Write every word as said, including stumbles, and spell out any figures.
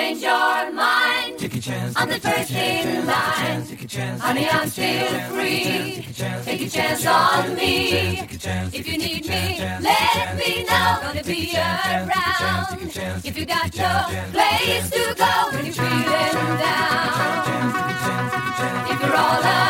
change your mind. Take a chance. I'm the first in line. Honey, I'm still free. Take a chance on me. If you need me, let me know. Gonna be around. If you got no place to go when you're feeling down. If you're all alone.